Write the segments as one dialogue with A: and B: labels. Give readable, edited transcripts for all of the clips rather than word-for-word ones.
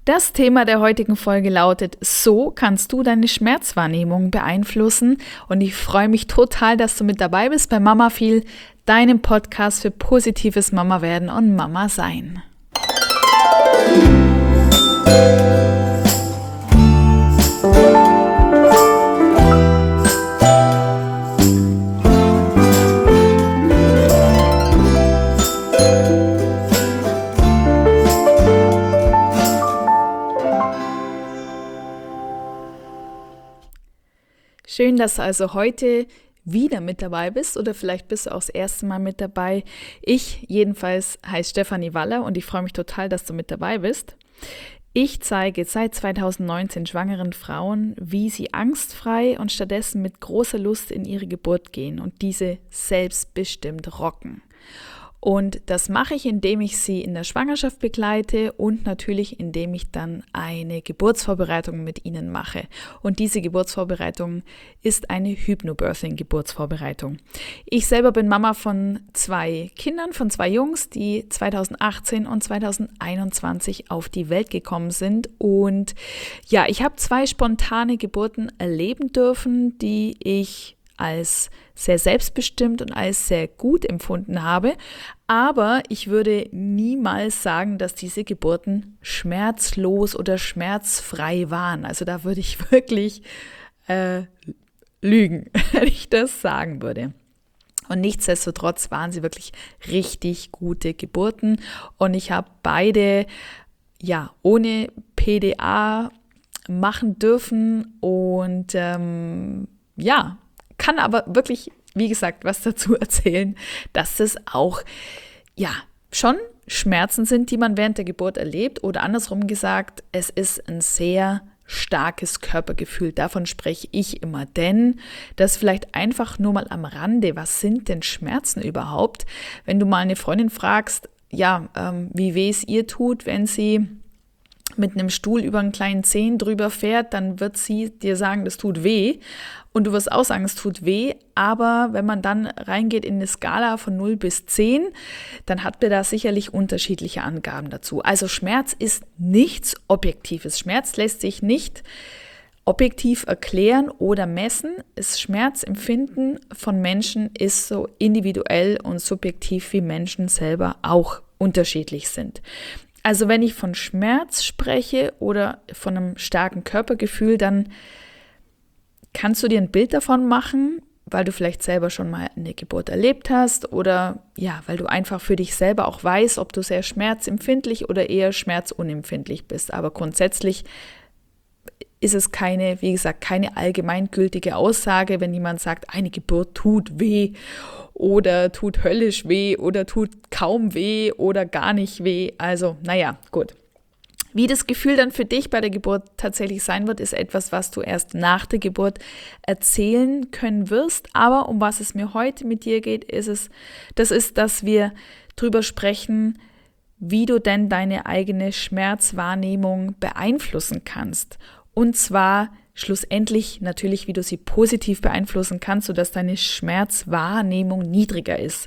A: Das Thema der heutigen Folge lautet: So kannst du deine Schmerzwahrnehmung beeinflussen. Und ich freue mich total, dass du mit dabei bist bei Mama Viel, deinem Podcast für positives Mama werden und Mama sein. Schön, dass du also heute wieder mit dabei bist oder vielleicht bist du auch das erste Mal mit dabei. Ich jedenfalls heiße Stefanie Waller und ich freue mich total, dass du mit dabei bist. Ich zeige seit 2019 schwangeren Frauen, wie sie angstfrei und stattdessen mit großer Lust in ihre Geburt gehen und diese selbstbestimmt rocken. Und das mache ich, indem ich sie in der Schwangerschaft begleite und natürlich, indem ich dann eine Geburtsvorbereitung mit ihnen mache. Und diese Geburtsvorbereitung ist eine Hypnobirthing-Geburtsvorbereitung. Ich selber bin Mama von 2 Kindern, von 2 Jungs, die 2018 und 2021 auf die Welt gekommen sind. Und ja, ich habe 2 spontane Geburten erleben dürfen, die ich als sehr selbstbestimmt und als sehr gut empfunden habe. Aber ich würde niemals sagen, dass diese Geburten schmerzlos oder schmerzfrei waren. Also da würde ich wirklich lügen, wenn ich das sagen würde. Und nichtsdestotrotz waren sie wirklich richtig gute Geburten. Und ich habe beide ohne PDA machen dürfen und kann aber wirklich, wie gesagt, was dazu erzählen, dass es auch, schon Schmerzen sind, die man während der Geburt erlebt, oder andersrum gesagt, es ist ein sehr starkes Körpergefühl. Davon spreche ich immer, denn das vielleicht einfach nur mal am Rande. Was sind denn Schmerzen überhaupt? Wenn du mal eine Freundin fragst, wie weh es ihr tut, wenn sie mit einem Stuhl über einen kleinen Zehen drüber fährt, dann wird sie dir sagen, das tut weh. Und du wirst auch sagen, es tut weh. Aber wenn man dann reingeht in eine Skala von 0 bis 10, dann hat man da sicherlich unterschiedliche Angaben dazu. Also Schmerz ist nichts Objektives. Schmerz lässt sich nicht objektiv erklären oder messen. Das Schmerzempfinden von Menschen ist so individuell und subjektiv, wie Menschen selber auch unterschiedlich sind. Also wenn ich von Schmerz spreche oder von einem starken Körpergefühl, dann kannst du dir ein Bild davon machen, weil du vielleicht selber schon mal eine Geburt erlebt hast oder weil du einfach für dich selber auch weißt, ob du sehr schmerzempfindlich oder eher schmerzunempfindlich bist. Aber grundsätzlich ist es keine allgemeingültige Aussage, wenn jemand sagt, eine Geburt tut weh oder tut höllisch weh oder tut kaum weh oder gar nicht weh. Also, gut. Wie das Gefühl dann für dich bei der Geburt tatsächlich sein wird, ist etwas, was du erst nach der Geburt erzählen können wirst. Aber um was es mir heute mit dir geht, ist, dass wir drüber sprechen, wie du denn deine eigene Schmerzwahrnehmung beeinflussen kannst. Und zwar schlussendlich natürlich, wie du sie positiv beeinflussen kannst, sodass deine Schmerzwahrnehmung niedriger ist.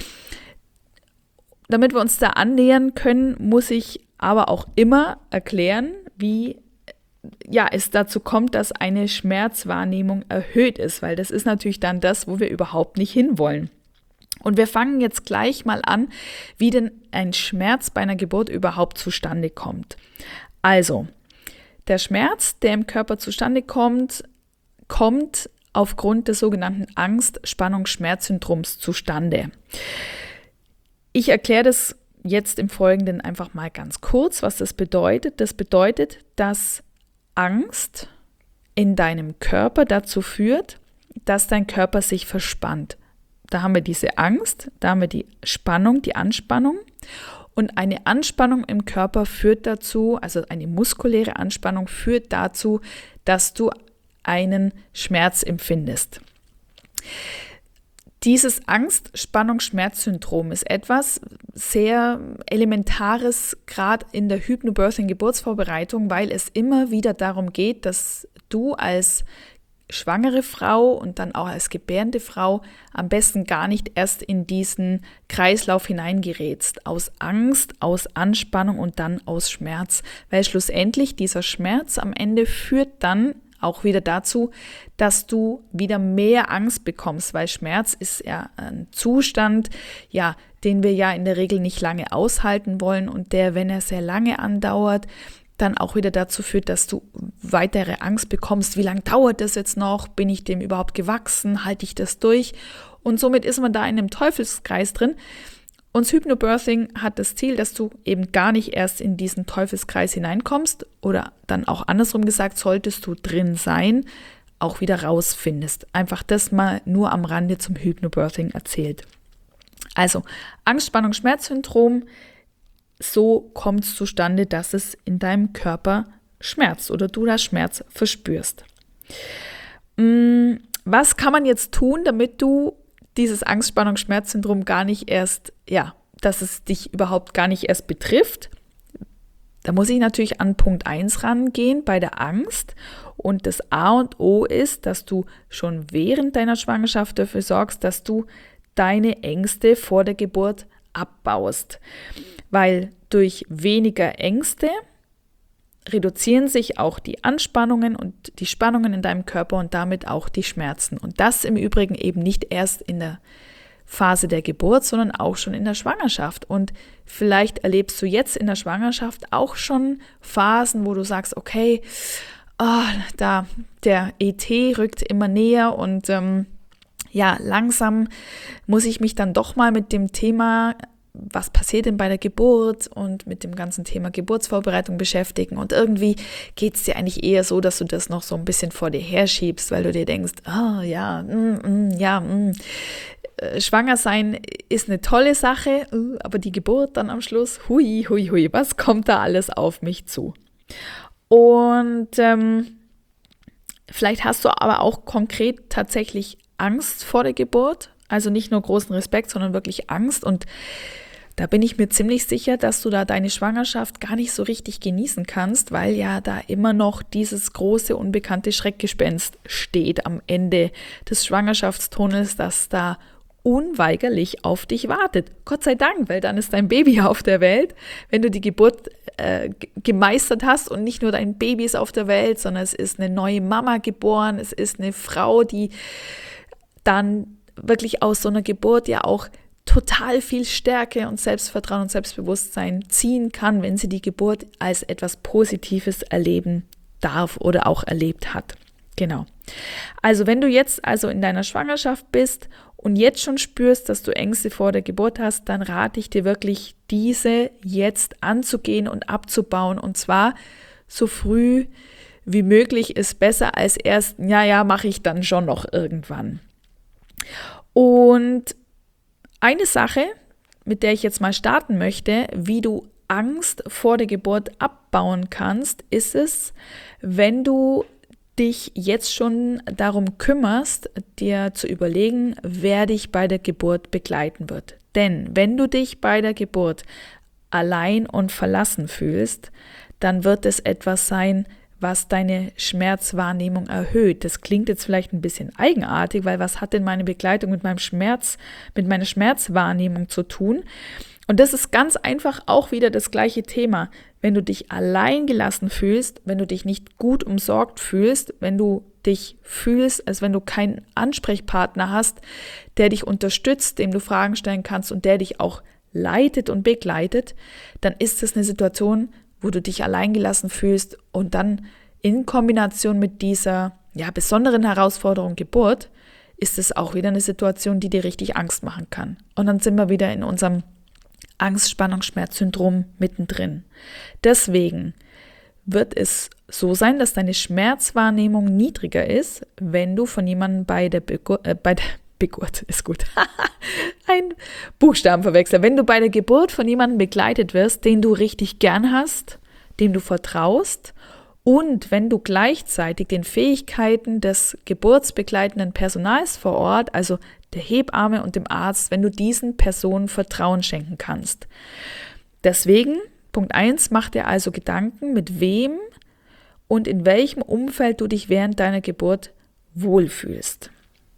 A: Damit wir uns da annähern können, muss ich aber auch immer erklären, wie es dazu kommt, dass eine Schmerzwahrnehmung erhöht ist, weil das ist natürlich dann das, wo wir überhaupt nicht hinwollen. Und wir fangen jetzt gleich mal an, wie denn ein Schmerz bei einer Geburt überhaupt zustande kommt. Also, der Schmerz, der im Körper zustande kommt aufgrund des sogenannten Angst-Spannungs-Schmerz-Syndroms zustande. Ich erkläre das jetzt im Folgenden einfach mal ganz kurz, was das bedeutet. Das bedeutet, dass Angst in deinem Körper dazu führt, dass dein Körper sich verspannt. Da haben wir diese Angst, da haben wir die Spannung, die Anspannung. Und eine Anspannung im Körper führt dazu, also eine muskuläre Anspannung führt dazu, dass du einen Schmerz empfindest. Dieses Angst-Spannungs-Schmerz-Syndrom ist etwas sehr Elementares, gerade in der Hypnobirthing-Geburtsvorbereitung, weil es immer wieder darum geht, dass du als schwangere Frau und dann auch als gebärende Frau am besten gar nicht erst in diesen Kreislauf hineingerätst, aus Angst, aus Anspannung und dann aus Schmerz, weil schlussendlich dieser Schmerz am Ende führt dann auch wieder dazu, dass du wieder mehr Angst bekommst, weil Schmerz ist ja ein Zustand, ja, den wir ja in der Regel nicht lange aushalten wollen und der, wenn er sehr lange andauert, dann auch wieder dazu führt, dass du weitere Angst bekommst. Wie lange dauert das jetzt noch? Bin ich dem überhaupt gewachsen? Halte ich das durch? Und somit ist man da in einem Teufelskreis drin. Und das Hypnobirthing hat das Ziel, dass du eben gar nicht erst in diesen Teufelskreis hineinkommst oder dann auch andersrum gesagt, solltest du drin sein, auch wieder rausfindest. Einfach das mal nur am Rande zum Hypnobirthing erzählt. Also Angst, Spannung, Schmerzsyndrom, so kommt es zustande, dass es in deinem Körper schmerzt oder du da Schmerz verspürst. Was kann man jetzt tun, damit du dieses Angst, Spannung, Schmerzsyndrom gar nicht erst, dass es dich überhaupt gar nicht erst betrifft? Da muss ich natürlich an Punkt 1 rangehen bei der Angst. Und das A und O ist, dass du schon während deiner Schwangerschaft dafür sorgst, dass du deine Ängste vor der Geburt abbaust. Weil durch weniger Ängste reduzieren sich auch die Anspannungen und die Spannungen in deinem Körper und damit auch die Schmerzen. Und das im Übrigen eben nicht erst in der Phase der Geburt, sondern auch schon in der Schwangerschaft. Und vielleicht erlebst du jetzt in der Schwangerschaft auch schon Phasen, wo du sagst, okay, da der ET rückt immer näher und langsam muss ich mich dann doch mal mit dem Thema, was passiert denn bei der Geburt und mit dem ganzen Thema Geburtsvorbereitung beschäftigen. Und irgendwie geht es dir eigentlich eher so, dass du das noch so ein bisschen vor dir herschiebst, weil du dir denkst, schwanger sein ist eine tolle Sache, aber die Geburt dann am Schluss, hui, was kommt da alles auf mich zu? Und vielleicht hast du aber auch konkret tatsächlich Angst vor der Geburt, also nicht nur großen Respekt, sondern wirklich Angst. Und da bin ich mir ziemlich sicher, dass du da deine Schwangerschaft gar nicht so richtig genießen kannst, weil ja da immer noch dieses große, unbekannte Schreckgespenst steht am Ende des Schwangerschaftstunnels, das da unweigerlich auf dich wartet. Gott sei Dank, weil dann ist dein Baby auf der Welt. Wenn du die Geburt gemeistert hast und nicht nur dein Baby ist auf der Welt, sondern es ist eine neue Mama geboren, es ist eine Frau, die dann wirklich aus so einer Geburt ja auch total viel Stärke und Selbstvertrauen und Selbstbewusstsein ziehen kann, wenn sie die Geburt als etwas Positives erleben darf oder auch erlebt hat. Genau. Also wenn du jetzt also in deiner Schwangerschaft bist und jetzt schon spürst, dass du Ängste vor der Geburt hast, dann rate ich dir wirklich, diese jetzt anzugehen und abzubauen. Und zwar so früh wie möglich ist besser als erst, mache ich dann schon noch irgendwann. Und eine Sache, mit der ich jetzt mal starten möchte, wie du Angst vor der Geburt abbauen kannst, ist es, wenn du dich jetzt schon darum kümmerst, dir zu überlegen, wer dich bei der Geburt begleiten wird. Denn wenn du dich bei der Geburt allein und verlassen fühlst, dann wird es etwas sein, was deine Schmerzwahrnehmung erhöht. Das klingt jetzt vielleicht ein bisschen eigenartig, weil was hat denn meine Begleitung mit meinem Schmerz, mit meiner Schmerzwahrnehmung zu tun? Und das ist ganz einfach auch wieder das gleiche Thema. Wenn du dich allein gelassen fühlst, wenn du dich nicht gut umsorgt fühlst, wenn du dich fühlst, als wenn du keinen Ansprechpartner hast, der dich unterstützt, dem du Fragen stellen kannst und der dich auch leitet und begleitet, dann ist es eine Situation, wo du dich allein gelassen fühlst und dann in Kombination mit dieser besonderen Herausforderung Geburt ist es auch wieder eine Situation, die dir richtig Angst machen kann. Und dann sind wir wieder in unserem Angst, Spannung, Schmerzsyndrom mittendrin. Deswegen wird es so sein, dass deine Schmerzwahrnehmung niedriger ist, wenn du von jemandem bei der Geburt ist gut. Ein Buchstabenverwechsler. Wenn du bei der Geburt von jemandem begleitet wirst, den du richtig gern hast, dem du vertraust und wenn du gleichzeitig den Fähigkeiten des geburtsbegleitenden Personals vor Ort, also der Hebamme und dem Arzt, wenn du diesen Personen Vertrauen schenken kannst. Deswegen, Punkt 1, mach dir also Gedanken, mit wem und in welchem Umfeld du dich während deiner Geburt wohlfühlst.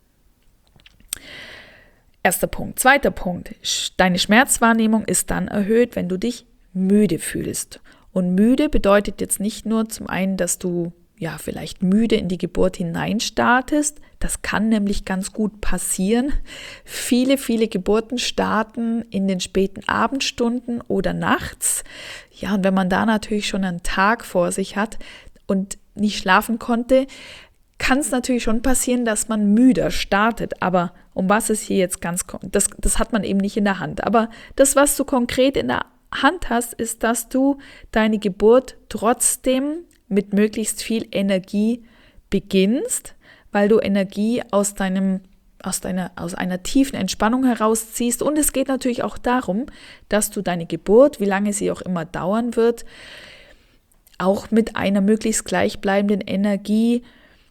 A: Erster Punkt. Zweiter Punkt. Deine Schmerzwahrnehmung ist dann erhöht, wenn du dich müde fühlst. Und müde bedeutet jetzt nicht nur zum einen, dass du vielleicht müde in die Geburt hineinstartest. Das kann nämlich ganz gut passieren. Viele, viele Geburten starten in den späten Abendstunden oder nachts. Ja, und wenn man da natürlich schon einen Tag vor sich hat und nicht schlafen konnte, kann es natürlich schon passieren, dass man müder startet. Aber um was es hier jetzt ganz kommt, das hat man eben nicht in der Hand. Aber das, was du konkret in der Hand hast, ist, dass du deine Geburt trotzdem mit möglichst viel Energie beginnst, weil du Energie aus einer tiefen Entspannung herausziehst. Und es geht natürlich auch darum, dass du deine Geburt, wie lange sie auch immer dauern wird, auch mit einer möglichst gleichbleibenden Energie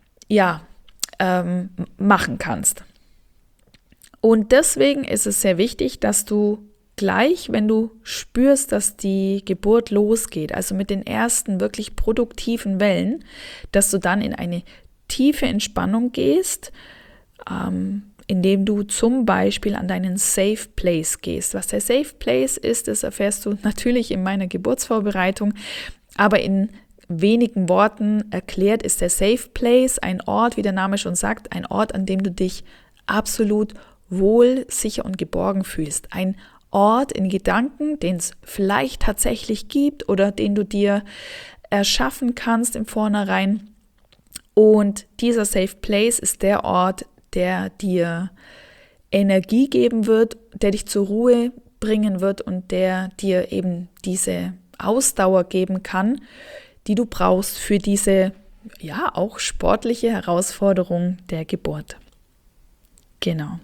A: machen kannst. Und deswegen ist es sehr wichtig, dass du gleich, wenn du spürst, dass die Geburt losgeht, also mit den ersten wirklich produktiven Wellen, dass du dann in eine tiefe Entspannung gehst, indem du zum Beispiel an deinen Safe Place gehst. Was der Safe Place ist, das erfährst du natürlich in meiner Geburtsvorbereitung, aber in wenigen Worten erklärt ist der Safe Place ein Ort, wie der Name schon sagt, ein Ort, an dem du dich absolut wohl, sicher und geborgen fühlst. Ein Ort in Gedanken, den es vielleicht tatsächlich gibt oder den du dir erschaffen kannst im Vornherein. Und dieser Safe Place ist der Ort, der dir Energie geben wird, der dich zur Ruhe bringen wird und der dir eben diese Ausdauer geben kann, die du brauchst für diese, auch sportliche Herausforderung der Geburt. Genau.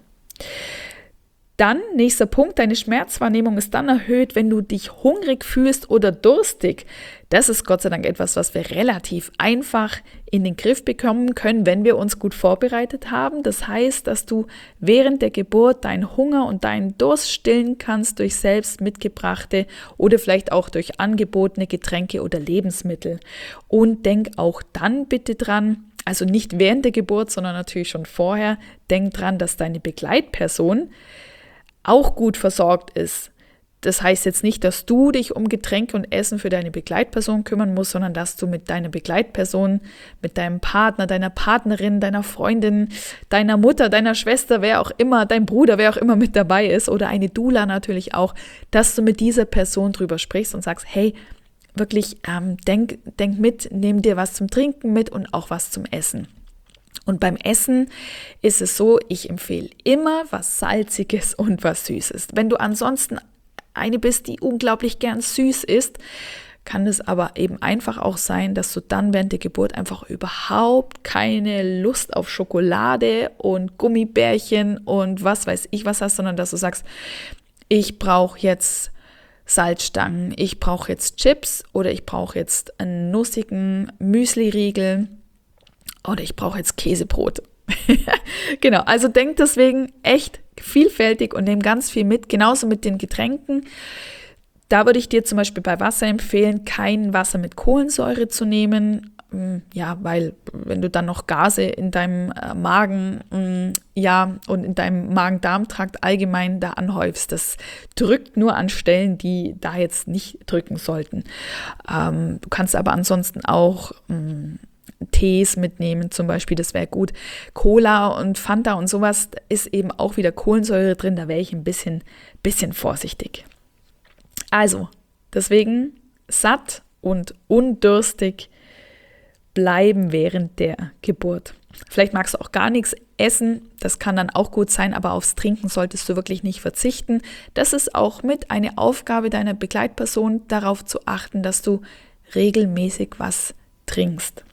A: Dann, nächster Punkt, deine Schmerzwahrnehmung ist dann erhöht, wenn du dich hungrig fühlst oder durstig. Das ist Gott sei Dank etwas, was wir relativ einfach in den Griff bekommen können, wenn wir uns gut vorbereitet haben. Das heißt, dass du während der Geburt deinen Hunger und deinen Durst stillen kannst durch selbst mitgebrachte oder vielleicht auch durch angebotene Getränke oder Lebensmittel. Und denk auch dann bitte dran, also nicht während der Geburt, sondern natürlich schon vorher, denk dran, dass deine Begleitperson auch gut versorgt ist. Das heißt jetzt nicht, dass du dich um Getränke und Essen für deine Begleitperson kümmern musst, sondern dass du mit deiner Begleitperson, mit deinem Partner, deiner Partnerin, deiner Freundin, deiner Mutter, deiner Schwester, wer auch immer, dein Bruder, wer auch immer mit dabei ist oder eine Doula natürlich auch, dass du mit dieser Person drüber sprichst und sagst, hey, wirklich denk mit, nimm dir was zum Trinken mit und auch was zum Essen. Und beim Essen ist es so, ich empfehle immer was Salziges und was Süßes. Wenn du ansonsten eine bist, die unglaublich gern süß isst, kann es aber eben einfach auch sein, dass du dann während der Geburt einfach überhaupt keine Lust auf Schokolade und Gummibärchen und was weiß ich was hast, sondern dass du sagst, ich brauche jetzt Salzstangen, ich brauche jetzt Chips oder ich brauche jetzt einen nussigen Müsli-Riegel oder ich brauche jetzt Käsebrot. Genau, also denk deswegen echt vielfältig und nimm ganz viel mit, genauso mit den Getränken. Da würde ich dir zum Beispiel bei Wasser empfehlen, kein Wasser mit Kohlensäure zu nehmen, weil wenn du dann noch Gase in deinem Magen, und in deinem Magen-Darm-Trakt allgemein da anhäufst, das drückt nur an Stellen, die da jetzt nicht drücken sollten. Du kannst aber ansonsten auch Tees mitnehmen zum Beispiel, das wäre gut. Cola und Fanta und sowas ist eben auch wieder Kohlensäure drin, da wäre ich ein bisschen vorsichtig. Also, deswegen satt und undurstig bleiben während der Geburt. Vielleicht magst du auch gar nichts essen, das kann dann auch gut sein, aber aufs Trinken solltest du wirklich nicht verzichten. Das ist auch mit eine Aufgabe deiner Begleitperson, darauf zu achten, dass du regelmäßig was trinkst.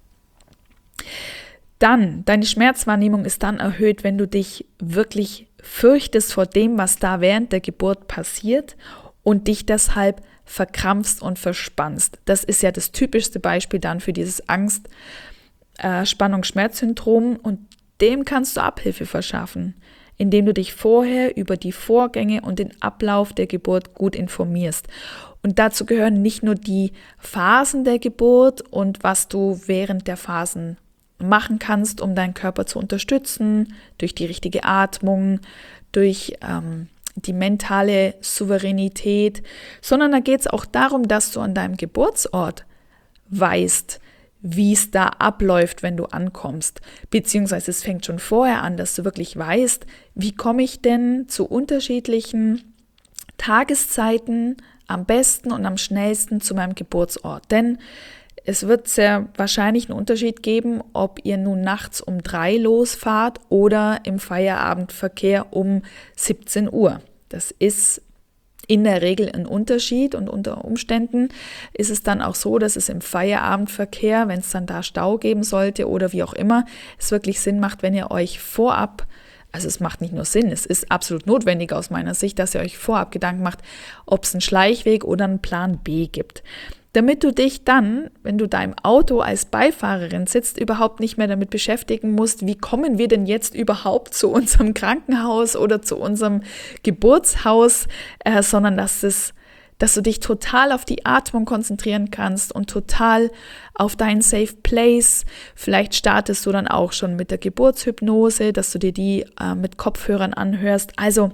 A: Dann, deine Schmerzwahrnehmung ist dann erhöht, wenn du dich wirklich fürchtest vor dem, was da während der Geburt passiert und dich deshalb verkrampfst und verspannst. Das ist ja das typischste Beispiel dann für dieses Angst-, Spannungs-Schmerz-Syndrom und dem kannst du Abhilfe verschaffen, indem du dich vorher über die Vorgänge und den Ablauf der Geburt gut informierst. Und dazu gehören nicht nur die Phasen der Geburt und was du während der Phasen machen kannst, um deinen Körper zu unterstützen, durch die richtige Atmung, durch die mentale Souveränität, sondern da geht es auch darum, dass du an deinem Geburtsort weißt, wie es da abläuft, wenn du ankommst. Beziehungsweise es fängt schon vorher an, dass du wirklich weißt, wie komme ich denn zu unterschiedlichen Tageszeiten am besten und am schnellsten zu meinem Geburtsort. Denn es wird sehr wahrscheinlich einen Unterschied geben, ob ihr nun nachts um 3 losfahrt oder im Feierabendverkehr um 17 Uhr. Das ist in der Regel ein Unterschied und unter Umständen ist es dann auch so, dass es im Feierabendverkehr, wenn es dann da Stau geben sollte oder wie auch immer, es wirklich Sinn macht, wenn ihr euch vorab, also es macht nicht nur Sinn, es ist absolut notwendig aus meiner Sicht, dass ihr euch vorab Gedanken macht, ob es einen Schleichweg oder einen Plan B gibt. Damit du dich dann, wenn du da im Auto als Beifahrerin sitzt, überhaupt nicht mehr damit beschäftigen musst, wie kommen wir denn jetzt überhaupt zu unserem Krankenhaus oder zu unserem Geburtshaus, sondern dass du dich total auf die Atmung konzentrieren kannst und total auf deinen Safe Place. Vielleicht startest du dann auch schon mit der Geburtshypnose, dass du dir die mit Kopfhörern anhörst. Also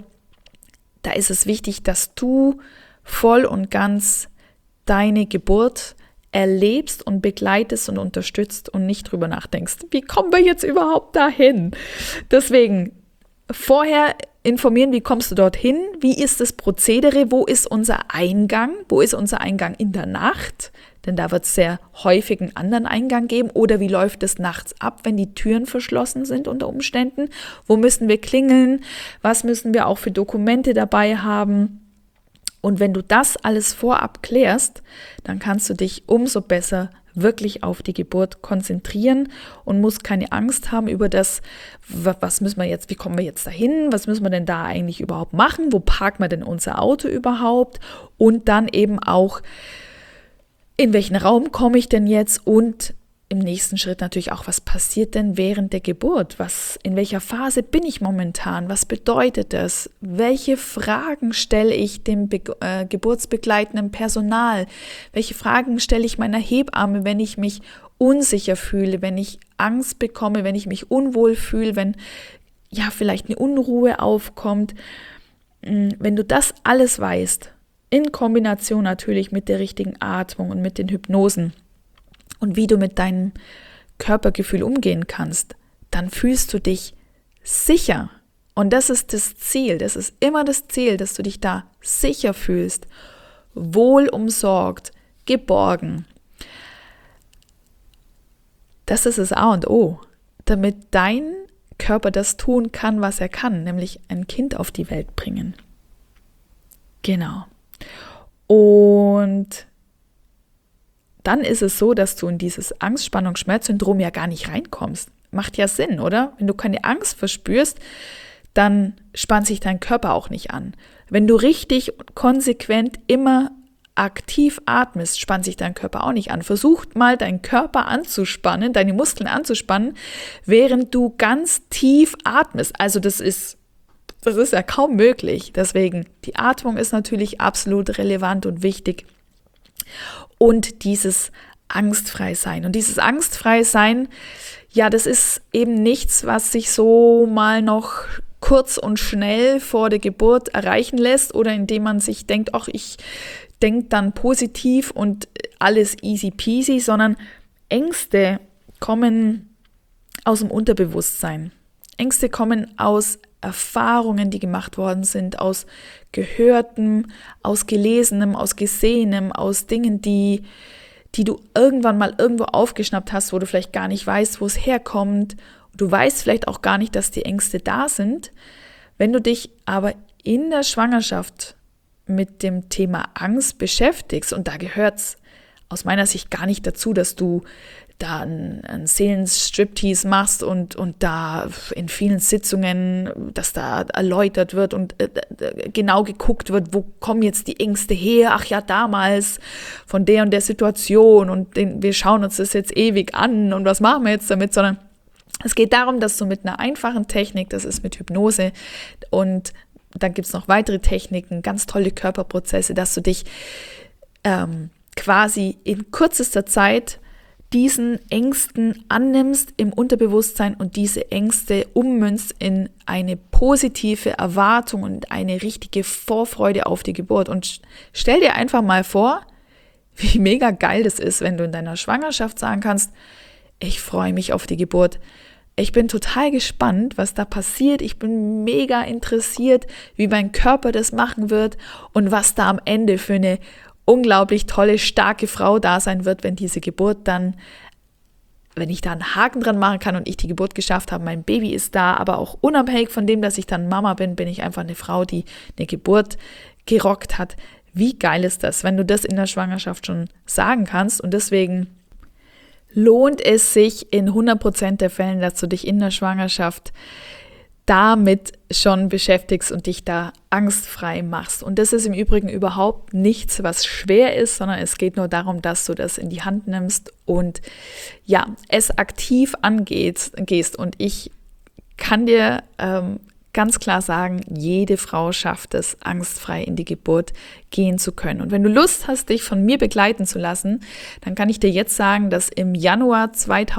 A: da ist es wichtig, dass du voll und ganz deine Geburt erlebst und begleitest und unterstützt und nicht drüber nachdenkst, wie kommen wir jetzt überhaupt dahin? Deswegen vorher informieren, wie kommst du dorthin? Wie ist das Prozedere? Wo ist unser Eingang? Wo ist unser Eingang in der Nacht? Denn da wird es sehr häufig einen anderen Eingang geben. Oder wie läuft es nachts ab, wenn die Türen verschlossen sind unter Umständen? Wo müssen wir klingeln? Was müssen wir auch für Dokumente dabei haben? Und wenn du das alles vorab klärst, dann kannst du dich umso besser wirklich auf die Geburt konzentrieren und musst keine Angst haben über das, was müssen wir jetzt, wie kommen wir jetzt dahin, was müssen wir denn da eigentlich überhaupt machen, wo parken wir denn unser Auto überhaupt und dann eben auch, in welchen Raum komme ich denn jetzt und im nächsten Schritt natürlich auch, was passiert denn während der Geburt? In welcher Phase bin ich momentan? Was bedeutet das? Welche Fragen stelle ich dem geburtsbegleitenden Personal? Welche Fragen stelle ich meiner Hebamme, wenn ich mich unsicher fühle, wenn ich Angst bekomme, wenn ich mich unwohl fühle, wenn ja vielleicht eine Unruhe aufkommt? Wenn du das alles weißt, in Kombination natürlich mit der richtigen Atmung und mit den Hypnosen, und wie du mit deinem Körpergefühl umgehen kannst, dann fühlst du dich sicher. Und das ist das Ziel, das ist immer das Ziel, dass du dich da sicher fühlst, wohlumsorgt, geborgen. Das ist das A und O, damit dein Körper das tun kann, was er kann, nämlich ein Kind auf die Welt bringen. Genau. Und dann ist es so, dass du in dieses Angst-Spannungs-Schmerz-Syndrom ja gar nicht reinkommst. Macht ja Sinn, oder? Wenn du keine Angst verspürst, dann spannt sich dein Körper auch nicht an. Wenn du richtig konsequent immer aktiv atmest, spannt sich dein Körper auch nicht an. Versuch mal, deinen Körper anzuspannen, deine Muskeln anzuspannen, während du ganz tief atmest. Also das ist ja kaum möglich. Deswegen, die Atmung ist natürlich absolut relevant und wichtig. Und dieses Angstfrei-Sein. Und dieses Angstfrei-Sein, ja, das ist eben nichts, was sich so mal noch kurz und schnell vor der Geburt erreichen lässt oder indem man sich denkt, ach, ich denke dann positiv und alles easy peasy, sondern Ängste kommen aus dem Unterbewusstsein. Ängste kommen aus Erfahrungen, die gemacht worden sind, aus Gehörtem, aus Gelesenem, aus Gesehenem, aus Dingen, die du irgendwann mal irgendwo aufgeschnappt hast, wo du vielleicht gar nicht weißt, wo es herkommt. Du weißt vielleicht auch gar nicht, dass die Ängste da sind. Wenn du dich aber in der Schwangerschaft mit dem Thema Angst beschäftigst, und da gehört es aus meiner Sicht gar nicht dazu, dass du da einen Seelenstriptease machst und da in vielen Sitzungen, dass da erläutert wird und genau geguckt wird, wo kommen jetzt die Ängste her? Ach ja, damals von der und der Situation und wir schauen uns das jetzt ewig an und was machen wir jetzt damit, sondern es geht darum, dass du mit einer einfachen Technik, das ist mit Hypnose und dann gibt es noch weitere Techniken, ganz tolle Körperprozesse, dass du dich quasi in kürzester Zeit diesen Ängsten annimmst im Unterbewusstsein und diese Ängste ummünzt in eine positive Erwartung und eine richtige Vorfreude auf die Geburt. Und stell dir einfach mal vor, wie mega geil das ist, wenn du in deiner Schwangerschaft sagen kannst, ich freue mich auf die Geburt. Ich bin total gespannt, was da passiert. Ich bin mega interessiert, wie mein Körper das machen wird und was da am Ende für eine unglaublich tolle, starke Frau da sein wird, wenn diese Geburt dann, wenn ich da einen Haken dran machen kann und ich die Geburt geschafft habe, mein Baby ist da, aber auch unabhängig von dem, dass ich dann Mama bin, bin ich einfach eine Frau, die eine Geburt gerockt hat. Wie geil ist das, wenn du das in der Schwangerschaft schon sagen kannst? Und deswegen lohnt es sich in 100% der Fällen, dass du dich in der Schwangerschaft damit schon beschäftigst und dich da angstfrei machst. Und das ist im Übrigen überhaupt nichts, was schwer ist, sondern es geht nur darum, dass du das in die Hand nimmst und ja, es aktiv angehst. Und ich kann dir ganz klar sagen, jede Frau schafft es, angstfrei in die Geburt gehen zu können. Und wenn du Lust hast, dich von mir begleiten zu lassen, dann kann ich dir jetzt sagen, dass im Januar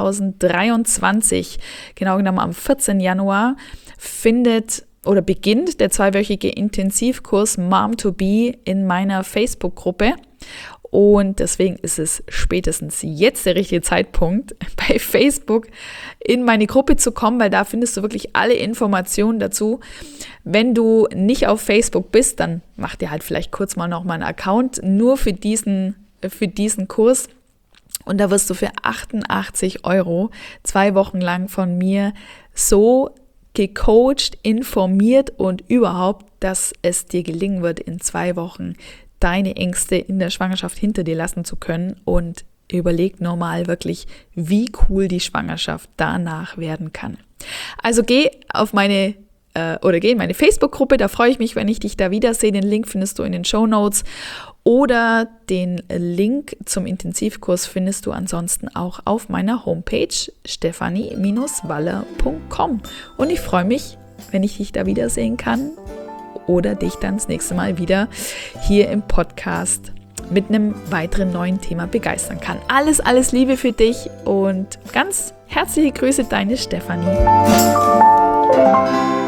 A: 2023, genau genommen am 14. Januar, beginnt der 2-wöchige Intensivkurs Mom to Be in meiner Facebook-Gruppe. Und deswegen ist es spätestens jetzt der richtige Zeitpunkt, bei Facebook in meine Gruppe zu kommen, weil da findest du wirklich alle Informationen dazu. Wenn du nicht auf Facebook bist, dann mach dir halt vielleicht kurz mal noch mal einen Account nur für diesen Kurs. Und da wirst du für 88 € 2 Wochen lang von mir so gecoacht, informiert und überhaupt, dass es dir gelingen wird, in 2 Wochen deine Ängste in der Schwangerschaft hinter dir lassen zu können, und überleg normal wirklich, wie cool die Schwangerschaft danach werden kann. Also geh in meine Facebook-Gruppe, da freue ich mich, wenn ich dich da wiedersehe. Den Link findest du in den Shownotes oder den Link zum Intensivkurs findest du ansonsten auch auf meiner Homepage stephanie-waller.com. Und ich freue mich, wenn ich dich da wiedersehen kann oder dich dann das nächste Mal wieder hier im Podcast mit einem weiteren neuen Thema begeistern kann. Alles Liebe für dich und ganz herzliche Grüße, deine Stephanie.